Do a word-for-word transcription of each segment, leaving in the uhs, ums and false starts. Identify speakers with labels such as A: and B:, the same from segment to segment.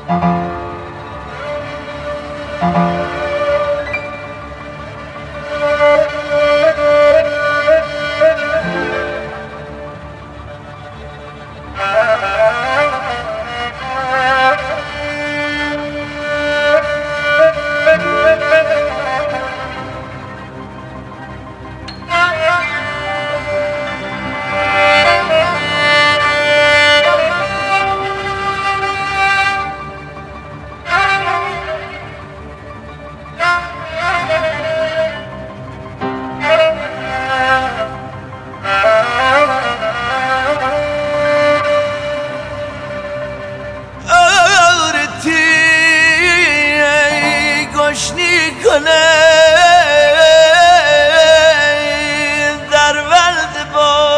A: در ولد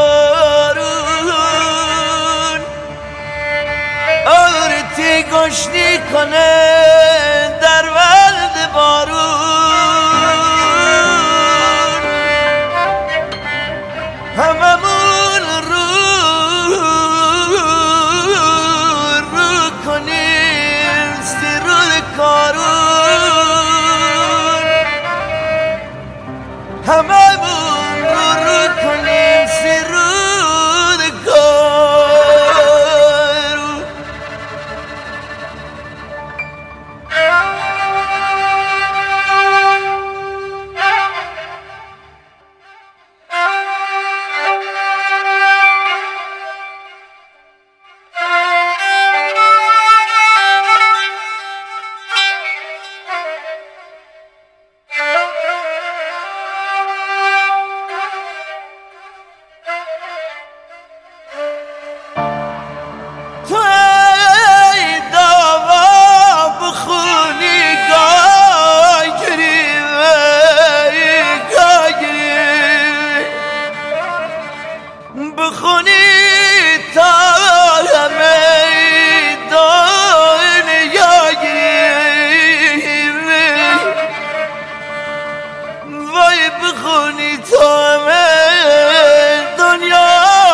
A: بارون آرتی گشنی کنه در ولد بارون هممون رو رو کنیم سرود کارون هممون رو رو کنیم سرود کارون بخونی تا همه دنیا گیری وای بخونی تا همه دنیا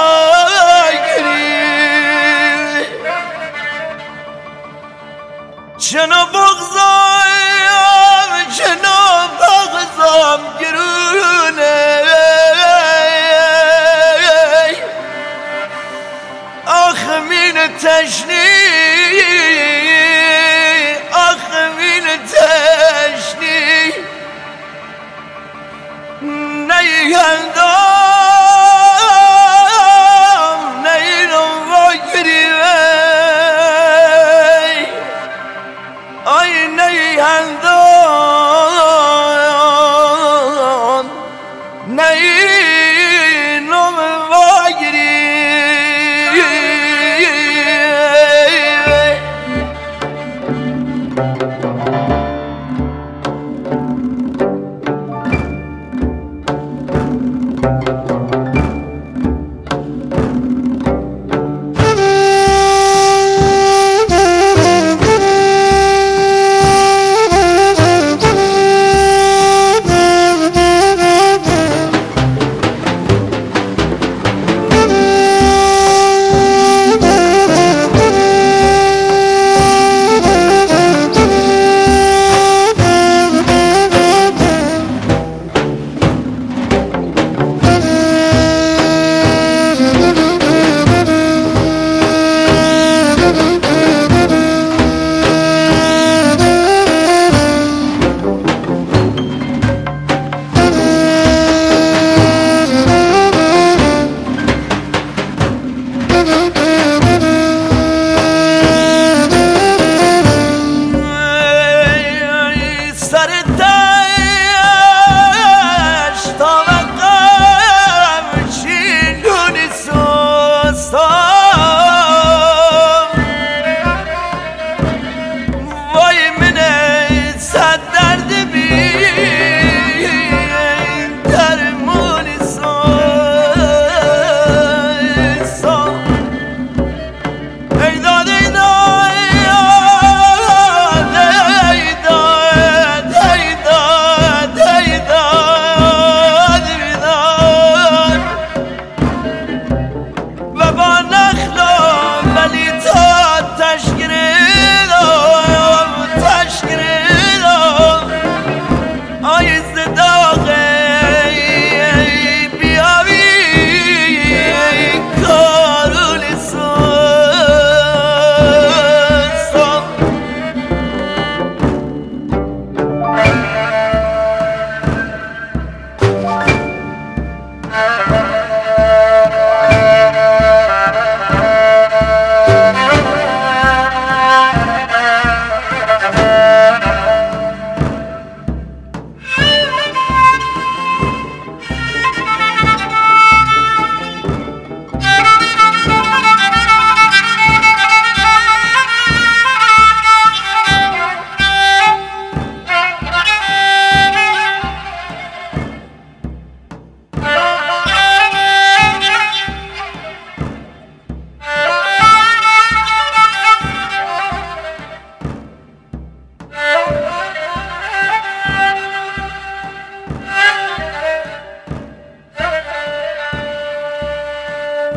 A: گیری چنا بغضام چنا بغضام گرونه آخ من تشنی آخ من تشنی نیهندم نیرم واگری آی نیهندم نیرم واگری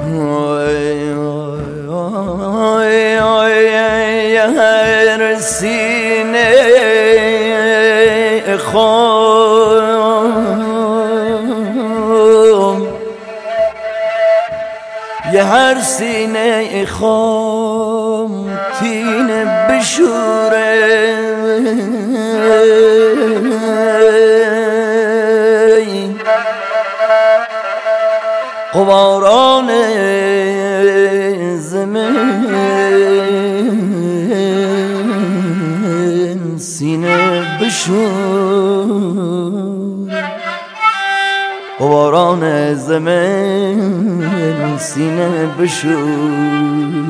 A: هر سینه خام یه هر سینه خام تینه بشوره قباران زمین سینه بشور قباران زمین سینه بشور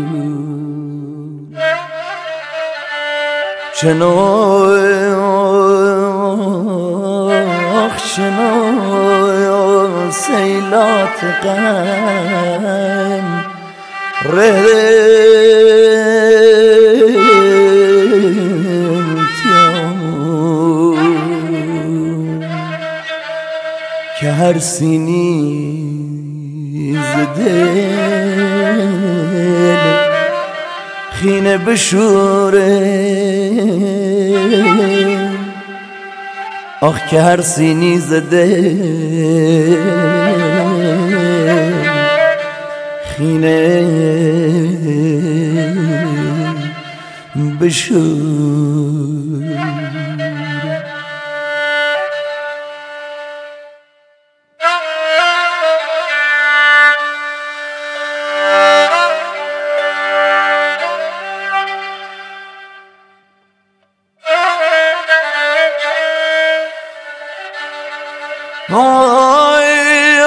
A: چنو چنو سیلات غم رهتیامو که هر سینی زده خینه بشوره آخ که هر سینی زده خینه بشور آی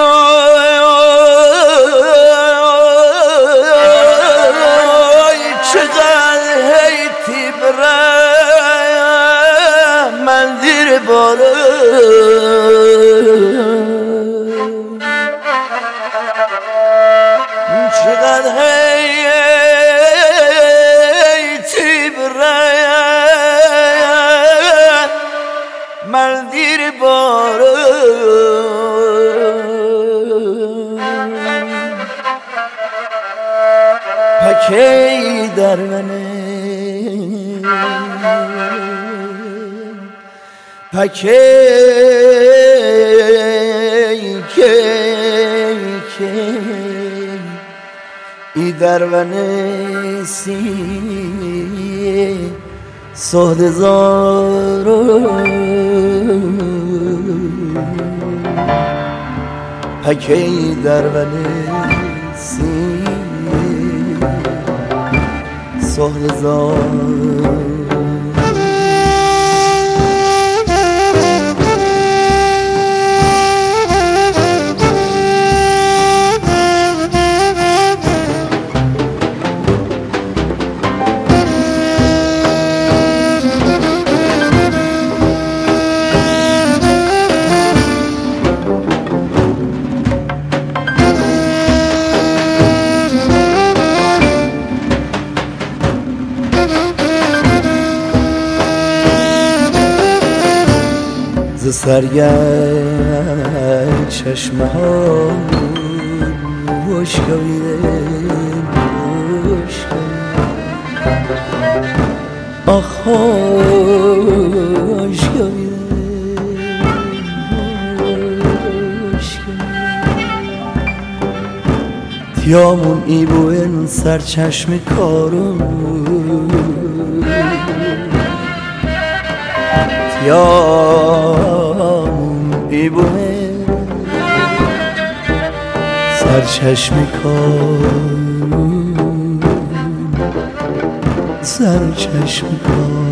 A: آی چقدر هیتی برم من زیر بارم چقدر هیتی برم من زیر بارم پکی در منه پکی کی کی ای در منه سی سهد زارو پکی در منه سی سهل زار ز سرگرد چشمه ها بشکویده آخ بشکویده تیامون ای بوین سرچشم کارون تیامون ای بوین سرچشم کارون سرچشم کارون